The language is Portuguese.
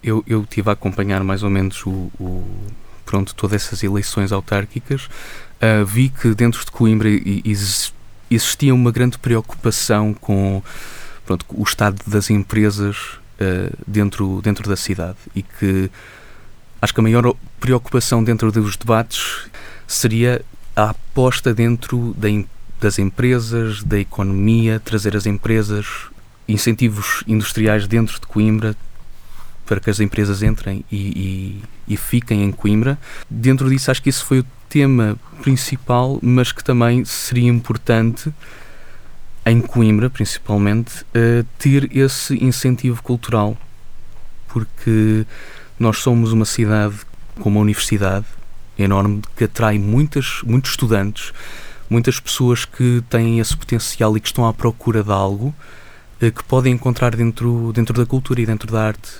Eu estive a acompanhar mais ou menos todas essas eleições autárquicas. Vi que dentro de Coimbra existia uma grande preocupação com o estado das empresas dentro da cidade, e que acho que a maior preocupação dentro dos debates seria a aposta dentro das empresas, da economia, trazer as empresas, incentivos industriais dentro de Coimbra para que as empresas entrem e fiquem em Coimbra. Dentro disso, acho que esse foi o tema principal, mas que também seria importante, em Coimbra principalmente, ter esse incentivo cultural, porque nós somos uma cidade com uma universidade enorme que atrai muitos estudantes, muitas pessoas que têm esse potencial e que estão à procura de algo que podem encontrar dentro da cultura e dentro da arte.